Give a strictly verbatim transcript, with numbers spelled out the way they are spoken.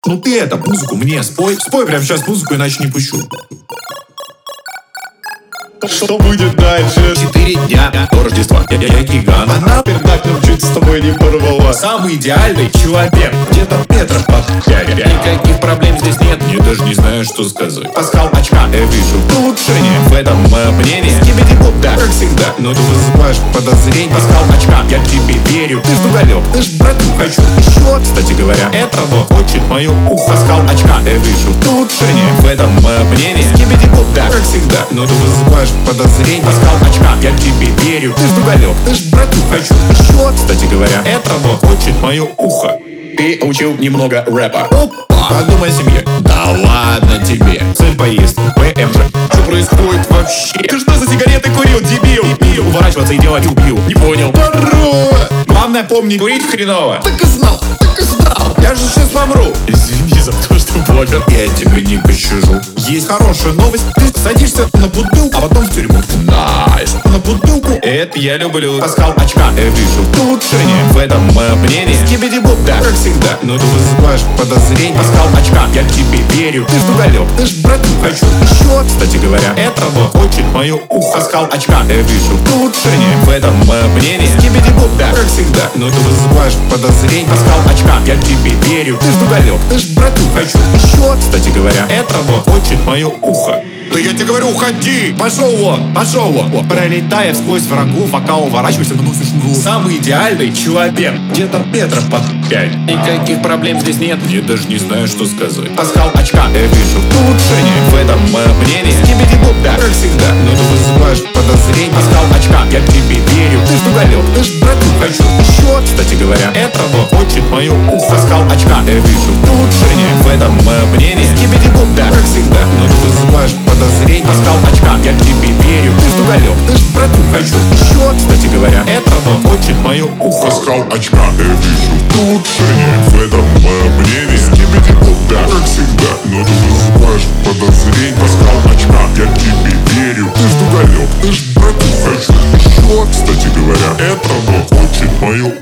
Ну ты это, музыку мне спой. Спой прямо сейчас музыку, иначе не пущу. Что будет дальше? Четыре дня до Рождества. Я, я, я гигант. Она пердак, но чуть с тобой не порвала. Самый идеальный человек. Где-то метров под пять. Никаких проблем здесь нет. Я даже не знаю, что сказать. Паскал очка. Я вижу улучшение в этом мнении. Скибиди-боп, да, как всегда. Но ты вызываешь подозрение. Паскал очка. Я тебе верю. Ты ж дуголек. Ты ж брату хочу еще. Кстати говоря, этого хочет мое ухо. Паскал очка. Я вижу улучшение в этом мнении. Скибиди-боп, да, как всегда. Но ты вызываешь подозрение. Паскал очка. Я тебе верю. Ты ж дуголек. Ты ж брату хочу еще. Кстати говоря, этого хочет мое ухо. Ты учил немного рэпа. Опа, подумай о семье. Да ладно тебе. Цель поездки, ПМЖ. Что происходит вообще? Ты что за сигареты курил, дебил? Дебил. Уворачиваться и делать убью. Не понял. Здорово. Главное помни, курить хреново. Так и знал, так и знал. Я же сейчас помру. Извини за то, что блогер. Я тебя не пощажу. Есть хорошая новость. Ты садишься на бутылку, а потом в тюрьму. Найс. На бутылку. Это я люблю. Паскал очка. Я вижу улучшение в этом мнении. Скибиди-боп, да, как всегда. Но ты вызываешь подозрение. Паскал очка. Я тебе верю. Ты ж дуголек. Ты ж брату хочу еще. Кстати говоря, этого хочет мое ухо. Паскал очка. Я вижу улучшение в этом мнении. Скибиди-боп, да, как всегда. Но ты вызываешь подозрение. Паскал очка. Я тебе верю. Ты ж дуголек. Ты ж брату хочу еще. Кстати говоря, этого хочет мое ухо. Да я тебе говорю, уходи! Пошел вон, пошел вон! Пролетая сквозь врагов, вокал уворачивайся, наносишь углу. Самый идеальный человек, где-то метров под пять. Никаких проблем здесь нет, я даже не знаю, что сказать. Паскал очка, я вижу улучшение в этом мнении. Скибиди-боп, да, как всегда. Но ты вызываешь подозрение. Паскал очка, я тебе верю. Ты ж дуголек, ты ж брату хочу еще. Кстати говоря, этого хочет мое ухо. Паскал очка, я вижу улучшение в этом мнении. Скибиди-боп, да, как всегда. Но ты вызываешь подозрение. Паскал очка, я тебе верю. Ты ж дуголек, ты ж брату хочу еще. Кстати говоря, этого хочет мое ухо. Паскал очка, я вижу улучшение в этом мнении. Скибиди-боп, да, как всегда. Но ты вызываешь подозрение. Паскал очка, я тебе верю. Ты ж дуголек, ты ж брату хочу еще. Кстати говоря, этого хочет мое